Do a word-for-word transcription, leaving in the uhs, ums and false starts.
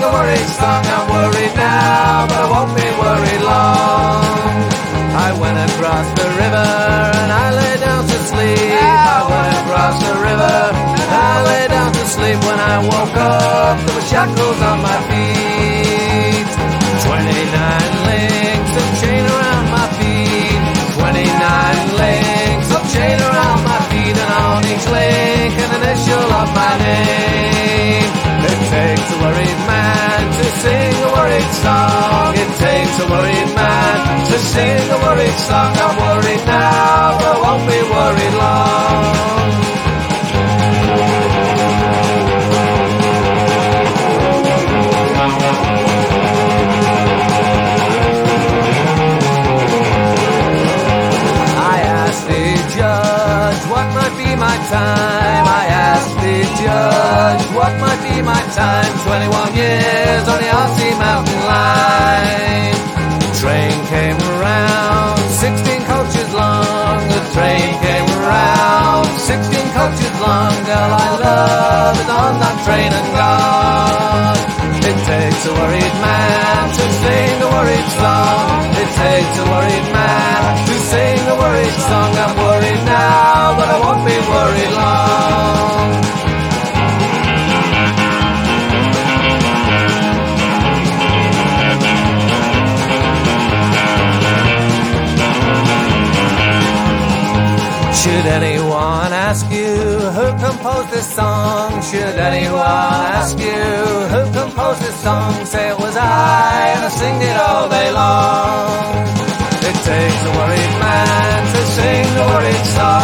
a worried song. I'm worried now, but I won't be worried long. I went across the river and I lay down to sleep. I went across the river and I lay down to sleep. When I woke up, there were shackles on my feet. Twenty-nine links of chain around my feet. Twenty-nine links of chain around my feet, and on each link an initial of my name. It takes a worried man to sing a worried song. It takes a worried man to sing a worried song. I'm worried now, but I won't be worried long. I asked the judge what might be my time. I asked the judge what might be my time. Twenty-one years on the R C mountain line. The train came around, sixteen coaches long. The train came around, sixteen coaches long. Girl I love is on that train and gone. It takes a worried man to sing a worried song. It takes a worried man to sing a worried song. I'm worried now, but I won't be worried long. Should anyone ask you who composed this song? Should anyone ask you who composed this song? Say it was I, and I sing it all day long. It takes a worried man to sing a worried song.